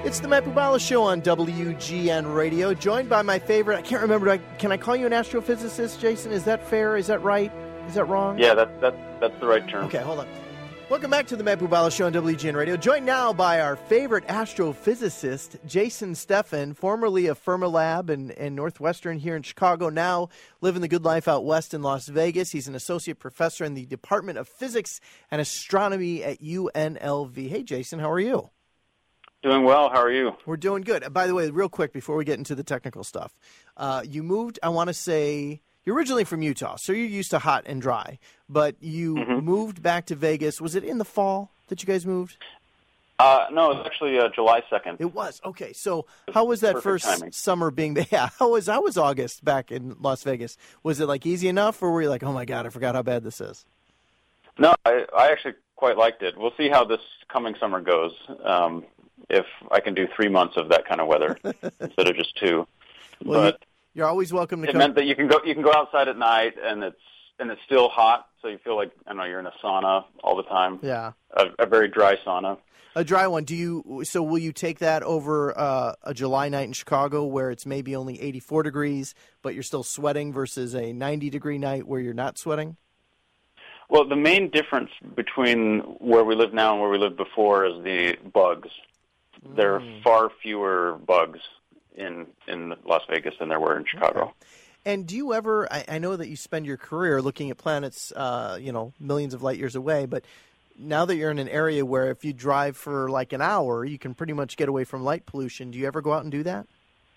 It's the Matt Bubala Show on WGN Radio, joined by my favorite, I can't remember, can I call you an astrophysicist, Jason? Is that fair? Is that right? Is that wrong? Yeah, that's the right term. Okay, hold on. Welcome back to the Matt Bubala Show on WGN Radio, joined now by our favorite astrophysicist, Jason Steffen, formerly of Fermilab in Northwestern here in Chicago, now living the good life out west in Las Vegas. He's an associate professor in the Department of Physics and Astronomy at UNLV. Hey, Jason, how are you? Doing well. How are you? We're doing good. By the way, real quick before we get into the technical stuff, you moved, I want to say, you're originally from Utah, so you're used to hot and dry, but you moved back to Vegas. Was it in the fall that you guys moved? No, it was actually July 2nd. It was. Okay, so how was that first summer being there? Yeah, how was August back in Las Vegas? Was it like easy enough, or were you like, oh my God, I forgot how bad this is? No, I actually quite liked it. We'll see how this coming summer goes. If I can do 3 months of that kind of weather instead of just 2. Well, you're always welcome to come. It meant that you can go outside at night and it's still hot, so you feel like, I don't know, you're in a sauna all the time. Yeah. A very dry sauna. A dry one. So will you take that over a July night in Chicago where it's maybe only 84 degrees, but you're still sweating versus a 90-degree night where you're not sweating? Well, the main difference between where we live now and where we lived before is the bugs. There are far fewer bugs in Las Vegas than there were in Chicago. Okay. And do you ever, I know that you spend your career looking at planets, millions of light years away, but now that you're in an area where if you drive for like an hour, you can pretty much get away from light pollution, do you ever go out and do that?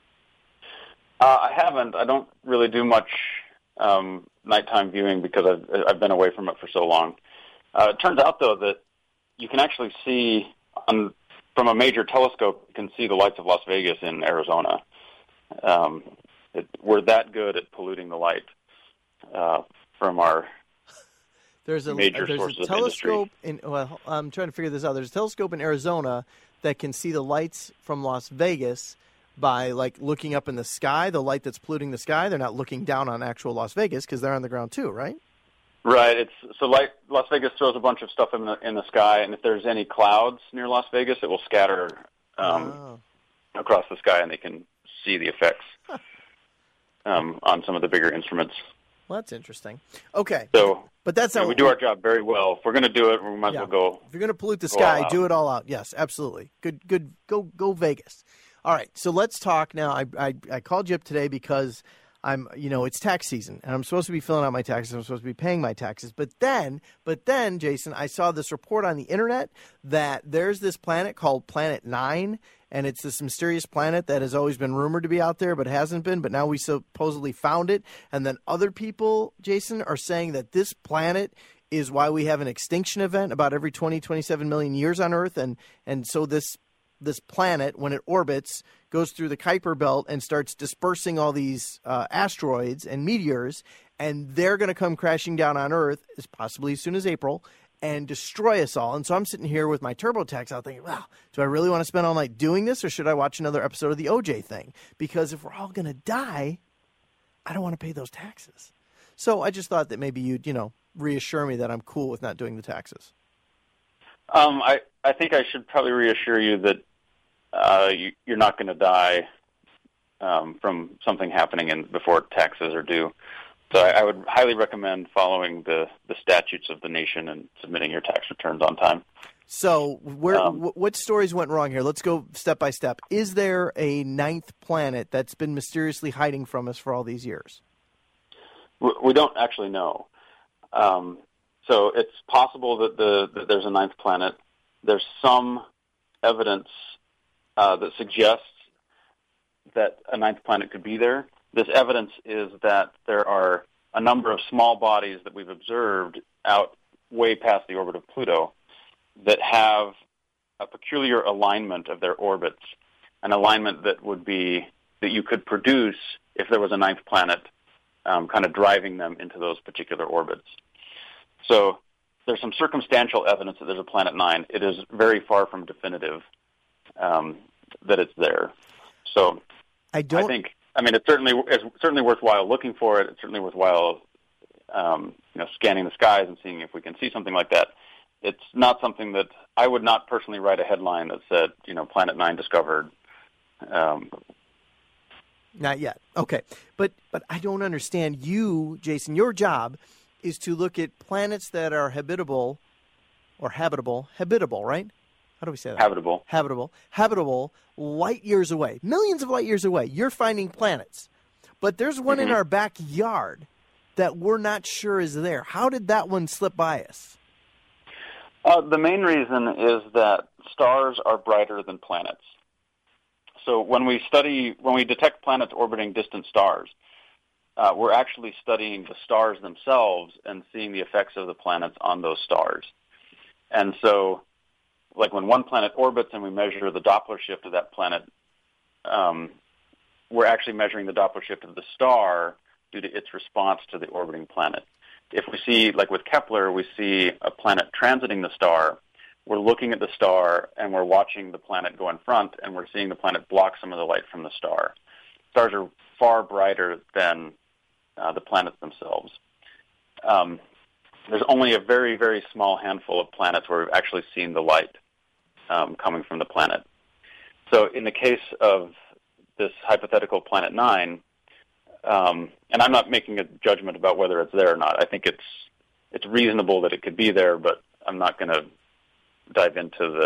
I haven't. I don't really do much nighttime viewing because I've been away from it for so long. It turns out, though, that you can actually see from a major telescope, you can see the lights of Las Vegas in Arizona. We're that good at polluting the light from our major sources of telescope I'm trying to figure this out. There's a telescope in Arizona that can see the lights from Las Vegas by like looking up in the sky, the light that's polluting the sky. They're not looking down on actual Las Vegas because they're on the ground too, right? Right. Las Vegas throws a bunch of stuff in the sky, and if there's any clouds near Las Vegas, it will scatter across the sky, and they can see the effects on some of the bigger instruments. Well, that's interesting. Okay. So, but that's how we do our job very well. If we're going to do it, we might as well go. If you're going to pollute the sky, do it all out. Yes, absolutely. Good. Go Vegas. All right. So let's talk now. I called you up today because it's tax season, and I'm supposed to be filling out my taxes. I'm supposed to be paying my taxes. But then, Jason, I saw this report on the internet that there's this planet called Planet 9, and it's this mysterious planet that has always been rumored to be out there but hasn't been, but now we supposedly found it. And then other people, Jason, are saying that this planet is why we have an extinction event about every 27 million years on Earth, and so this planet, when it orbits, goes through the Kuiper Belt and starts dispersing all these asteroids and meteors, and they're going to come crashing down on Earth, possibly as soon as April, and destroy us all. And so I'm sitting here with my TurboTax out thinking, wow, do I really want to spend all night doing this, or should I watch another episode of the OJ thing? Because if we're all going to die, I don't want to pay those taxes. So I just thought that maybe you'd, reassure me that I'm cool with not doing the taxes. I think I should probably reassure you that you're not going to die from something happening before taxes are due. So I would highly recommend following the statutes of the nation and submitting your tax returns on time. So what stories went wrong here? Let's go step by step. Is there a ninth planet that's been mysteriously hiding from us for all these years? We don't actually know. So it's possible that there's a ninth planet. There's some evidence that suggests that a ninth planet could be there. This evidence is that there are a number of small bodies that we've observed out way past the orbit of Pluto that have a peculiar alignment of their orbits, an alignment that you could produce if there was a ninth planet kind of driving them into those particular orbits. So there's some circumstantial evidence that there's a Planet 9. It is very far from definitive that it's there. So I think it's certainly worthwhile looking for it. It's certainly worthwhile scanning the skies and seeing if we can see something like that. it's not something that I would not personally write a headline that said, Planet 9 discovered. Not yet. Okay. But I don't understand. You, Jason, your job is to look at planets that are habitable, right? How do we say that? Habitable, light years away, millions of light years away. You're finding planets. But there's one in our backyard that we're not sure is there. How did that one slip by us? The main reason is that stars are brighter than planets. So when we detect planets orbiting distant stars, we're actually studying the stars themselves and seeing the effects of the planets on those stars. And so, like when one planet orbits and we measure the Doppler shift of that planet, we're actually measuring the Doppler shift of the star due to its response to the orbiting planet. If we see, like with Kepler, we see a planet transiting the star, we're looking at the star and we're watching the planet go in front, and we're seeing the planet block some of the light from the star. Stars are far brighter than the planets themselves. There's only a very, very small handful of planets where we've actually seen the light coming from the planet. So in the case of this hypothetical Planet 9, and I'm not making a judgment about whether it's there or not. I think it's reasonable that it could be there, but I'm not going to dive into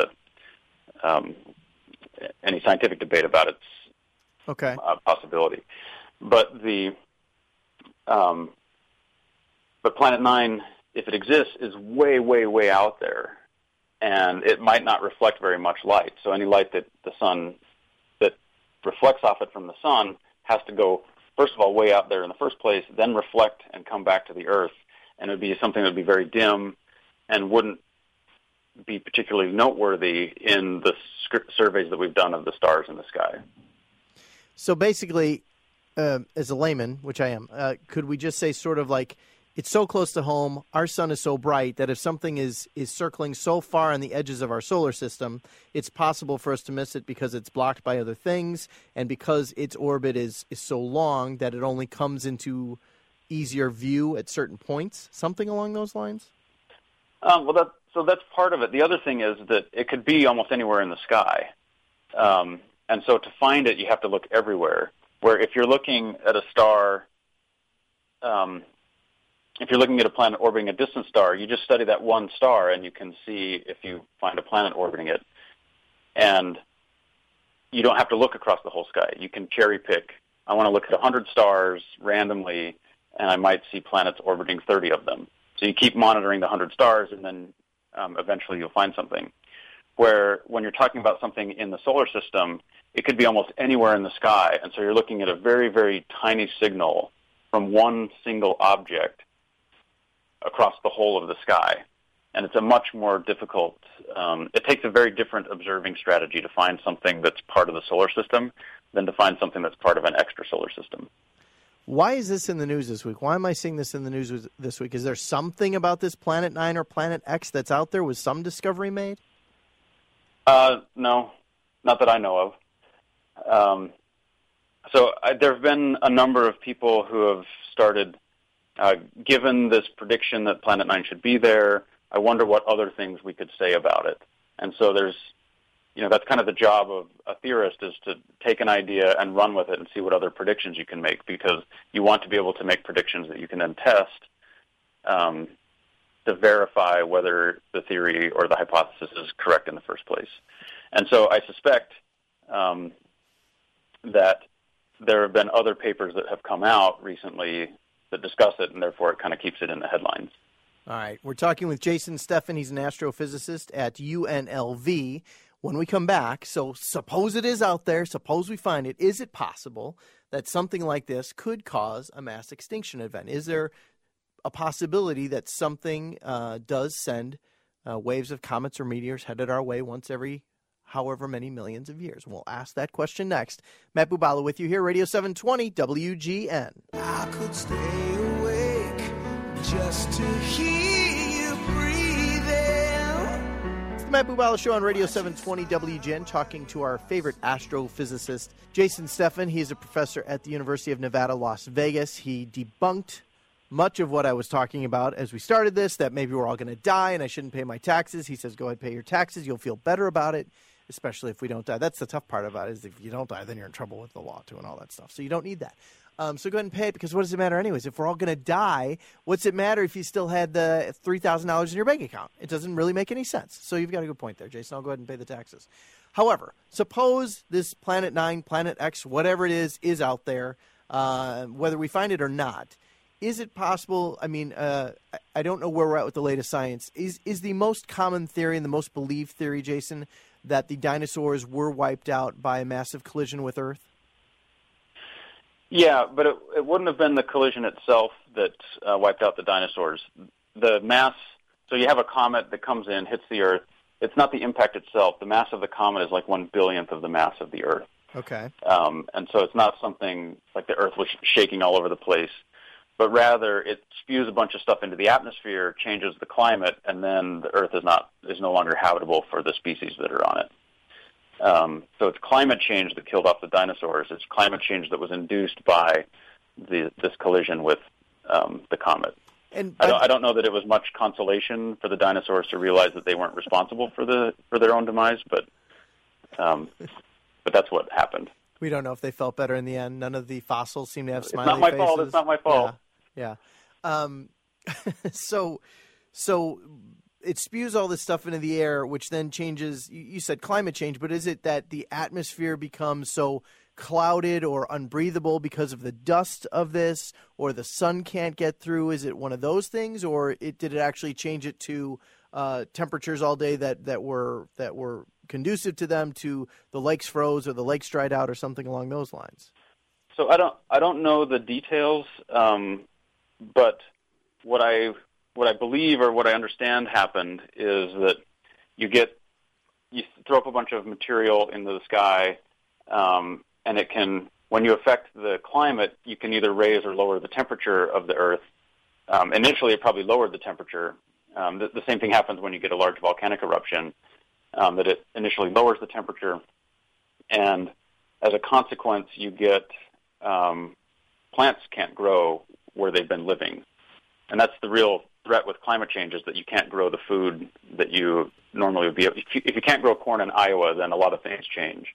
any scientific debate about its possibility. But but Planet 9, if it exists, is way, way, way out there, and it might not reflect very much light. So any light that reflects off it from the sun has to go, first of all, way out there in the first place, then reflect and come back to the Earth, and it would be something that would be very dim and wouldn't be particularly noteworthy in the surveys that we've done of the stars in the sky. So basically, as a layman, which I am, could we just say sort of like, it's so close to home, our sun is so bright that if something is circling so far on the edges of our solar system, it's possible for us to miss it because it's blocked by other things and because its orbit is so long that it only comes into easier view at certain points, something along those lines? So that's part of it. The other thing is that it could be almost anywhere in the sky. And so to find it, you have to look everywhere. Where if you're looking at a star, if you're looking at a planet orbiting a distant star, you just study that one star and you can see if you find a planet orbiting it. And you don't have to look across the whole sky. You can cherry pick. I want to look at 100 stars randomly, and I might see planets orbiting 30 of them. So you keep monitoring the 100 stars, and then eventually you'll find something. Where when you're talking about something in the solar system, it could be almost anywhere in the sky. And so you're looking at a very, very tiny signal from one single object across the whole of the sky. And it's a much more difficult, it takes a very different observing strategy to find something that's part of the solar system than to find something that's part of an extrasolar system. Why is this in the news this week? Why am I seeing this in the news this week? Is there something about this Planet 9 or Planet X that's out there? Was some discovery made? No, not that I know of. There have been a number of people who have started, given this prediction that Planet 9 should be there, I wonder what other things we could say about it. And so that's kind of the job of a theorist, is to take an idea and run with it and see what other predictions you can make, because you want to be able to make predictions that you can then test to verify whether the theory or the hypothesis is correct in the first place. And so I suspect that there have been other papers that have come out recently that discuss it, and therefore it kind of keeps it in the headlines. All right. We're talking with Jason Steffen. He's an astrophysicist at UNLV. When we come back, so suppose it is out there, suppose we find it, is it possible that something like this could cause a mass extinction event? Is there a possibility that something does send waves of comets or meteors headed our way once every however many millions of years? We'll ask that question next. Matt Bubala with you here, Radio 720 WGN. I could stay awake just to hear you breathing. It's the Matt Bubala Show on Radio 720 WGN, talking to our favorite astrophysicist, Jason Steffen. He is a professor at the University of Nevada, Las Vegas. He debunked much of what I was talking about as we started this, that maybe we're all going to die and I shouldn't pay my taxes. He says, go ahead and pay your taxes. You'll feel better about it, especially if we don't die. That's the tough part about it, is if you don't die, then you're in trouble with the law too and all that stuff. So you don't need that. So go ahead and pay it, because what does it matter anyways? If we're all going to die, what's it matter if you still had the $3,000 in your bank account? It doesn't really make any sense. So you've got a good point there, Jason. I'll go ahead and pay the taxes. However, suppose this Planet 9, Planet X, whatever it is out there, whether we find it or not. Is it possible? I mean, I don't know where we're at with the latest science. Is the most common theory and the most believed theory, Jason, that the dinosaurs were wiped out by a massive collision with Earth? Yeah, but it wouldn't have been the collision itself that wiped out the dinosaurs. The mass, so you have a comet that comes in, hits the Earth. It's not the impact itself. The mass of the comet is like 1/billionth of the mass of the Earth. Okay. And so it's not something like the Earth was shaking all over the place, but rather it spews a bunch of stuff into the atmosphere, changes the climate, and then the Earth is no longer habitable for the species that are on it. So it's climate change that killed off the dinosaurs. It's climate change that was induced by this collision with the comet. And I don't know that it was much consolation for the dinosaurs to realize that they weren't responsible for their own demise, but that's what happened. We don't know if they felt better in the end. None of the fossils seem to have smiley faces. faces. It's not my fault. Yeah. So it spews all this stuff into the air, which then changes. You said climate change, but is it that the atmosphere becomes so clouded or unbreathable because of the dust of this, or the sun can't get through? Is it one of those things, or did it actually change it to temperatures all day that were conducive to them, to the lakes froze or the lakes dried out or something along those lines? So I don't know the details, but what I believe, or what I understand happened, is that you throw up a bunch of material into the sky, and it can, when you affect the climate, you can either raise or lower the temperature of the Earth. Initially, it probably lowered the temperature. The same thing happens when you get a large volcanic eruption, that it initially lowers the temperature, and as a consequence, you get plants can't grow where they've been living. And that's the real threat with climate change, is that you can't grow the food that you normally would be able. If you can't grow corn in Iowa, then a lot of things change.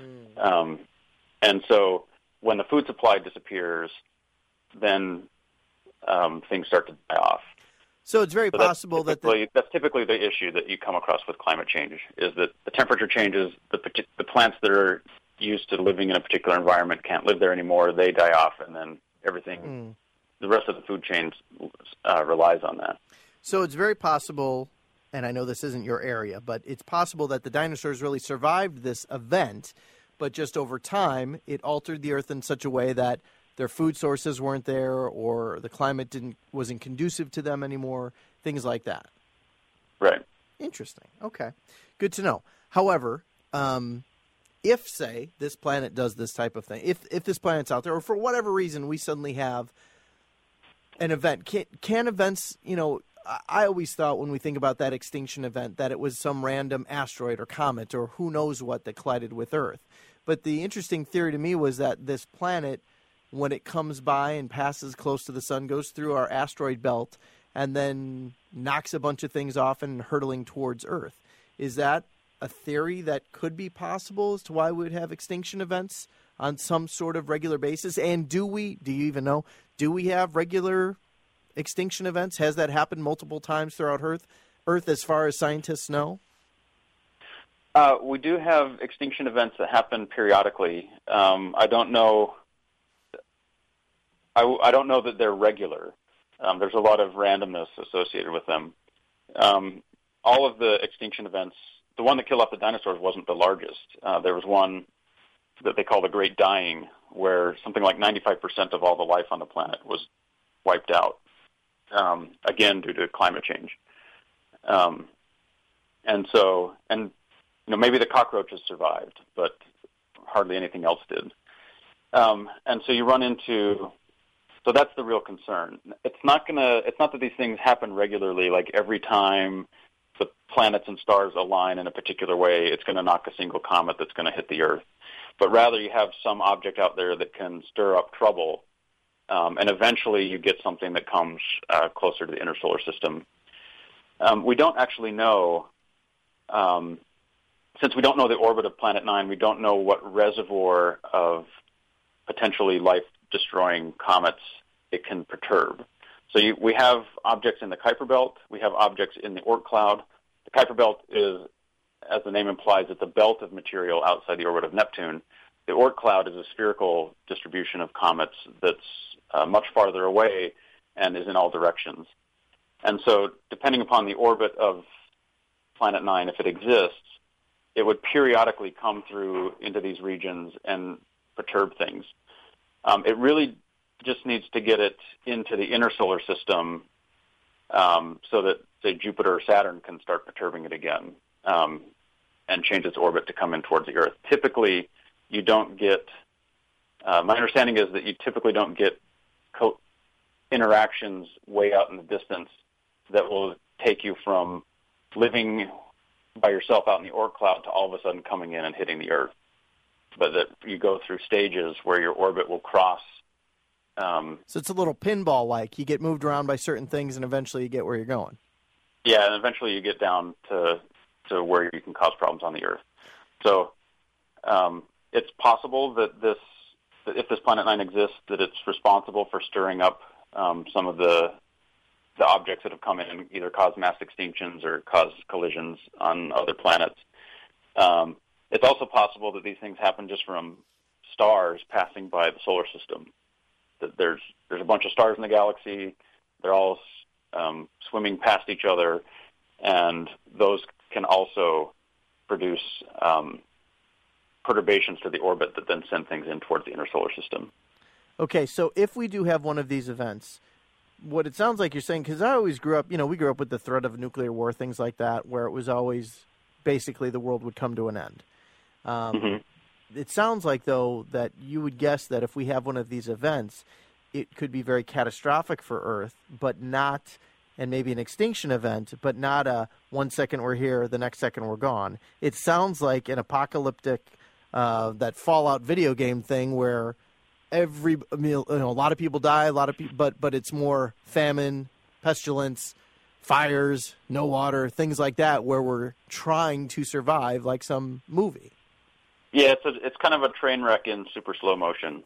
And so when the food supply disappears, then things start to die off. So it's very possible that's typically the issue that you come across with climate change, is that the temperature changes, the plants that are used to living in a particular environment can't live there anymore, they die off, and then everything, the rest of the food chain relies on that. So it's very possible, and I know this isn't your area, but it's possible that the dinosaurs really survived this event, but just over time it altered the Earth in such a way that their food sources weren't there, or the climate wasn't conducive to them anymore, things like that. Right. Interesting. Okay. Good to know. However, if, say, this planet does this type of thing, if this planet's out there, or for whatever reason we suddenly have an event, can events, I always thought when we think about that extinction event that it was some random asteroid or comet or who knows what that collided with Earth. But the interesting theory to me was that this planet, when it comes by and passes close to the sun, goes through our asteroid belt and then knocks a bunch of things off and hurtling towards Earth. Is that a theory that could be possible as to why we would have extinction events on some sort of regular basis? And do you even know, do we have regular extinction events? Has that happened multiple times throughout Earth as far as scientists know? We do have extinction events that happen periodically. I don't know that they're regular. There's a lot of randomness associated with them. All of the extinction events, the one that killed off the dinosaurs wasn't the largest. There was one that they call the Great Dying, where something like 95% of all the life on the planet was wiped out, again, due to climate change. Maybe the cockroaches survived, but hardly anything else did. And so you run into, so that's the real concern. It's not that these things happen regularly, like every time the planets and stars align in a particular way, it's going to knock a single comet that's going to hit the Earth. But rather you have some object out there that can stir up trouble and eventually you get something that comes closer to the inner solar system. We don't actually know, since we don't know the orbit of Planet 9, we don't know what reservoir of potentially life-destroying comets it can perturb. So we have objects in the Kuiper Belt. We have objects in the Oort cloud. The Kuiper Belt is, as the name implies, it's a belt of material outside the orbit of Neptune. The Oort cloud is a spherical distribution of comets that's much farther away and is in all directions. And so depending upon the orbit of Planet 9, if it exists, it would periodically come through into these regions and perturb things. It really just needs to get it into the inner solar system so that, say, Jupiter or Saturn can start perturbing it again and change its orbit to come in towards the Earth. Typically, you don't get, my understanding is that you typically don't get interactions way out in the distance that will take you from living by yourself out in the Oort cloud to all of a sudden coming in and hitting the Earth. But that you go through stages where your orbit will cross. So it's a little pinball-like. You get moved around by certain things, and eventually you get where you're going. Yeah, and eventually you get down to where you can cause problems on the Earth. So it's possible that if this Planet 9 exists, that it's responsible for stirring up some of the objects that have come in and either caused mass extinctions or caused collisions on other planets. It's also possible that these things happen just from stars passing by the solar system. That there's a bunch of stars in the galaxy. They're all swimming past each other, and those can also produce perturbations to the orbit that then send things in towards the inner solar system. Okay, so if we do have one of these events, what it sounds like you're saying, because I always grew up, we grew up with the threat of nuclear war, things like that, where it was always basically the world would come to an end. It sounds like, though, that you would guess that if we have one of these events, it could be very catastrophic for Earth, but not, and maybe an extinction event, but not a 1 second we're here, the next second we're gone. It sounds like an apocalyptic, that Fallout video game thing where a lot of people die, but it's more famine, pestilence, fires, no water, things like that, where we're trying to survive, like some movie. Yeah, it's kind of a train wreck in super slow motion.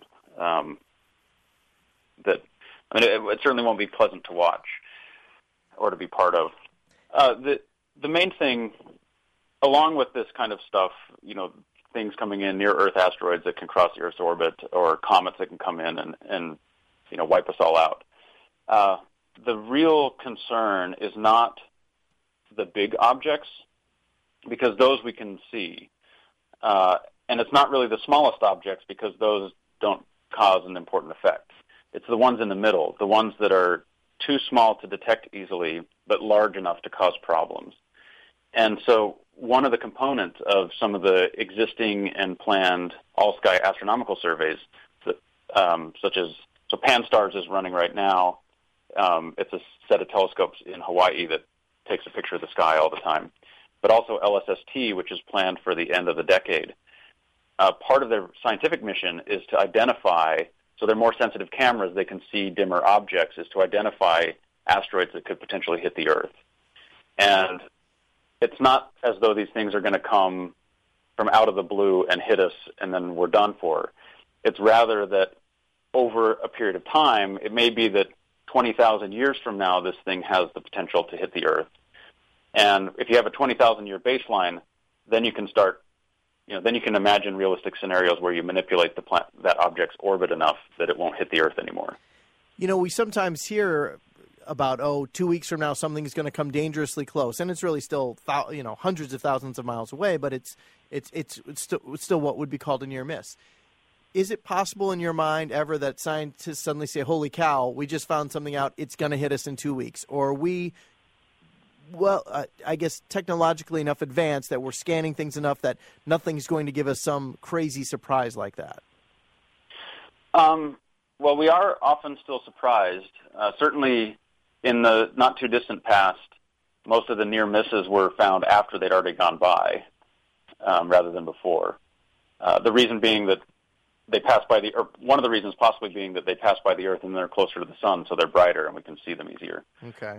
It certainly won't be pleasant to watch or to be part of. The main thing, along with this kind of stuff, things coming in near Earth asteroids that can cross the Earth's orbit, or comets that can come in and wipe us all out. The real concern is not the big objects, because those we can see. And it's not really the smallest objects, because those don't cause an important effect. It's the ones in the middle, the ones that are too small to detect easily, but large enough to cause problems. And so one of the components of some of the existing and planned all-sky astronomical surveys, such as Pan-STARRS is running right now. It's a set of telescopes in Hawaii that takes a picture of the sky all the time. But also LSST, which is planned for the end of the decade. Part of their scientific mission is to identify, so they're more sensitive cameras, they can see dimmer objects, is to identify asteroids that could potentially hit the Earth. And it's not as though these things are going to come from out of the blue and hit us and then we're done for. It's rather that over a period of time, it may be that 20,000 years from now, this thing has the potential to hit the Earth. And if you have a 20,000-year baseline, then you can start, then you can imagine realistic scenarios where you manipulate that object's orbit enough that it won't hit the Earth anymore. We sometimes hear about, 2 weeks from now, something's going to come dangerously close, and it's really still, hundreds of thousands of miles away, but it's still what would be called a near miss. Is it possible in your mind ever that scientists suddenly say, holy cow, we just found something out, it's going to hit us in 2 weeks? Or I guess technologically enough advanced that we're scanning things enough that nothing's going to give us some crazy surprise like that? Well, we are often still surprised. Certainly in the not-too-distant past, most of the near misses were found after they'd already gone by rather than before. The reason being that they pass by or one of the reasons possibly being that they pass by the Earth and they're closer to the sun, so they're brighter and we can see them easier. Okay.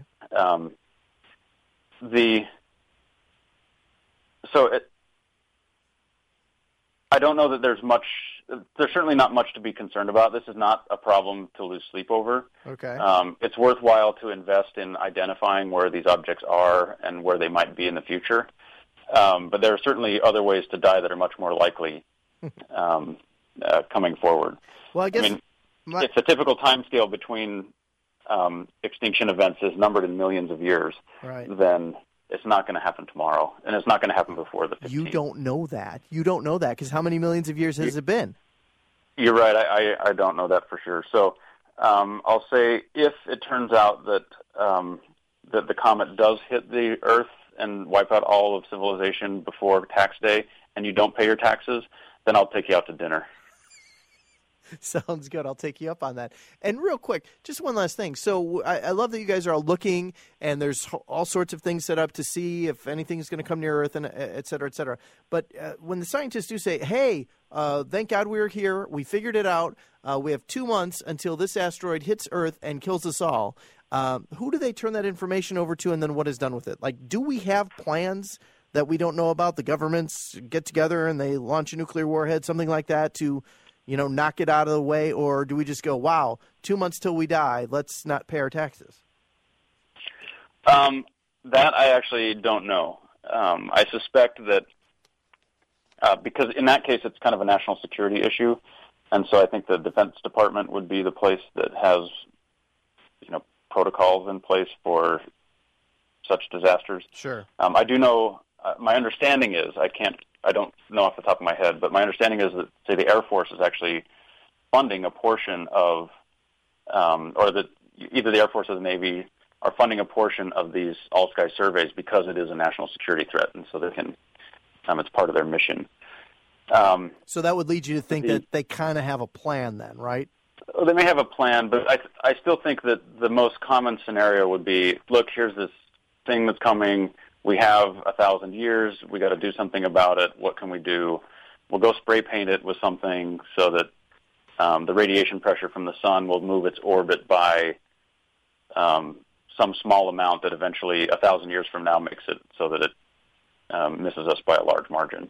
I don't know that there's certainly not much to be concerned about. This is not a problem to lose sleep over. Okay. It's worthwhile to invest in identifying where these objects are and where they might be in the future. But there are certainly other ways to die that are much more likely coming forward. Well, I guess if the typical timescale between extinction events is numbered in millions of years, right, then it's not going to happen tomorrow, and it's not going to happen before the 15th. You don't know that. You don't know that because how many millions of years has it been? You're right. I don't know that for sure. So I'll say if it turns out that that the comet does hit the Earth and wipe out all of civilization before tax day, and you don't pay your taxes, then I'll take you out to dinner. Sounds good. I'll take you up on that. And real quick, just one last thing. So I love that you guys are all looking, and there's all sorts of things set up to see if anything's going to come near Earth, and et cetera, et cetera. But when the scientists do say, hey, thank God we're here, we figured it out, we have 2 months until this asteroid hits Earth and kills us all, who do they turn that information over to, and then what is done with it? Like, do we have plans that we don't know about? The governments get together and they launch a nuclear warhead, something like that, to knock it out of the way? Or do we just go, wow, 2 months till we die, let's not pay our taxes? That I actually don't know. I suspect that because in that case it's kind of a national security issue, and so I think the Defense Department would be the place that has, protocols in place for such disasters. Sure. I do know, my understanding is, I don't know off the top of my head, but my understanding is that, say, the Air Force is actually funding a portion of, or that either the Air Force or the Navy are funding a portion of these all-sky surveys because it is a national security threat, and so they can, it's part of their mission. So that would lead you to think that they kind of have a plan then, right? They may have a plan, but I still think that the most common scenario would be, look, here's this thing that's coming. We have 1,000 years. We got to do something about it. What can we do? We'll go spray paint it with something so that the radiation pressure from the sun will move its orbit by some small amount that eventually 1,000 years from now makes it so that it misses us by a large margin.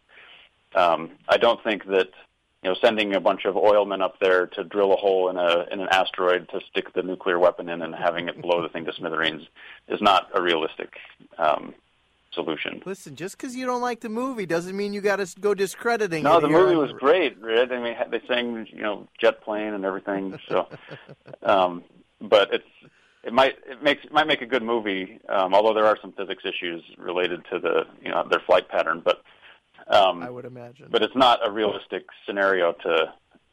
I don't think that sending a bunch of oilmen up there to drill a hole in an asteroid to stick the nuclear weapon in and having it blow the thing to smithereens is not a realistic solution. Listen, just because you don't like the movie doesn't mean you got to go discrediting it. No, the movie was great, right? I mean, they sang, jet plane and everything. So, but it might make a good movie. Although there are some physics issues related to their flight pattern, but I would imagine. But it's not a realistic scenario to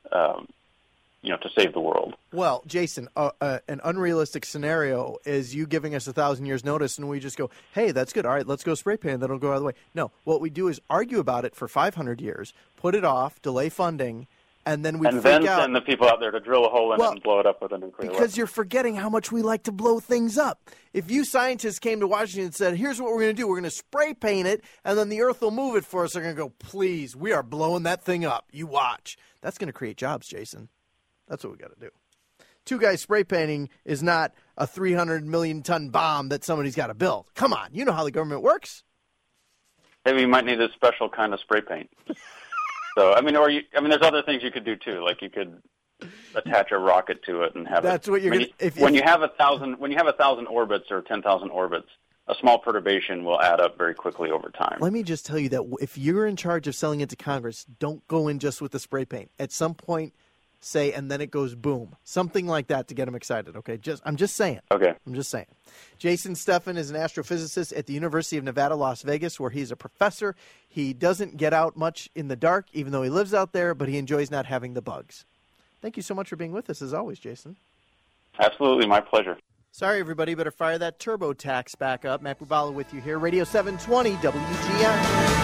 save the world. Well, Jason, an unrealistic scenario is you giving us 1,000 years notice and we just go, hey, that's good. All right, let's go spray paint. Then it'll go out of the way. No, what we do is argue about it for 500 years, put it off, delay funding, and then then send the people out there to drill a hole in it and blow it up with a nuclear weapon. Because you're forgetting how much we like to blow things up. If you scientists came to Washington and said, here's what we're going to do, we're going to spray paint it, and then the Earth will move it for us, they're going to go, please, we are blowing that thing up. You watch. That's going to create jobs, Jason. That's what we got to do. Two guys spray painting is not a 300 million ton bomb that somebody's got to build. Come on, you know how the government works. Maybe you might need a special kind of spray paint. So there's other things you could do too. Like you could attach a rocket to it and have That's what you're going to. When you have 1,000 orbits or 10,000 orbits, a small perturbation will add up very quickly over time. Let me just tell you that if you're in charge of selling it to Congress, don't go in just with the spray paint. At some point, say, and then it goes boom. Something like that to get them excited, okay? I'm just saying. Okay. I'm just saying. Jason Steffen is an astrophysicist at the University of Nevada, Las Vegas, where he's a professor. He doesn't get out much in the dark, even though he lives out there, but he enjoys not having the bugs. Thank you so much for being with us, as always, Jason. Absolutely, my pleasure. Sorry, everybody, better fire that TurboTax back up. Matt Bubala with you here, Radio 720 WGN.